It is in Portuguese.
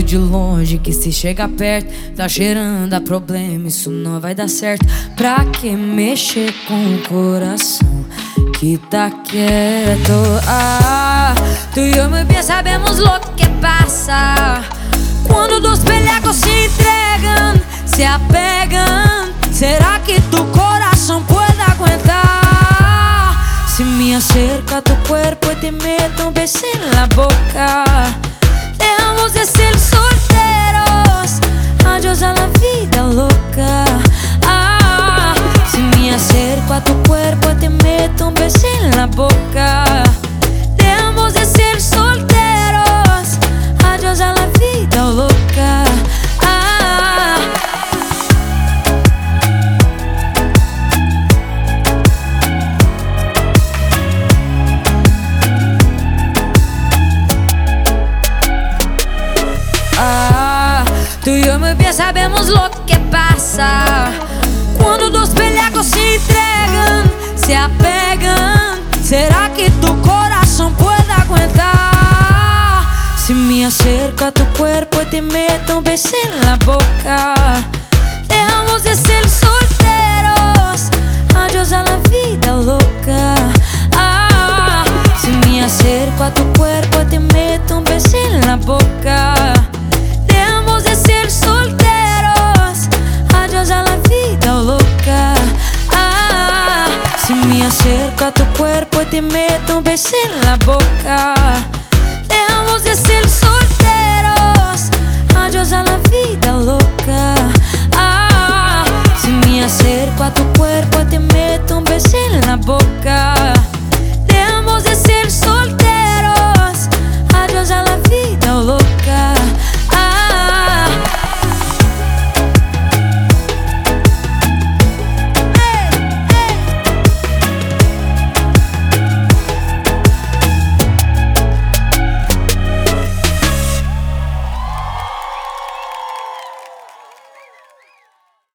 de longe que se chega perto tá cheirando a problema, isso não vai dar certo. Pra que mexer com o coração que tá quieto? Tu e eu, meu bem, sabemos lo que passa quando dos pellegos se entregam, se apegam. Será que tu corazón puede aguantar? Si me acerco a tu cuerpo y te meto un beso en la boca, dejamos de ser solteros, adiós a la vida loca. Si me acerco a tu cuerpo y te meto un beso en la boca, dejamos de ser solteros, adiós a la vida loca. Tu y yo, muy bien, sabemos lo que pasa cuando dos pellegos se entregan, se apegan. ¿Será que tu corazón puede aguantar? Si me acerco a tu cuerpo y te meto un beso en la boca, dejamos de ser solteros, adiós a la vida loca. Si me acerco a tu cuerpo y te meto un beso en la boca, dejamos de ser solteros, adiós a la vida loca. Si me acerco a tu cuerpo y te meto un beso en la boca, dejamos de ser solteros, adiós a la vida loca. Si me acerco a tu cuerpo y te meto un beso en la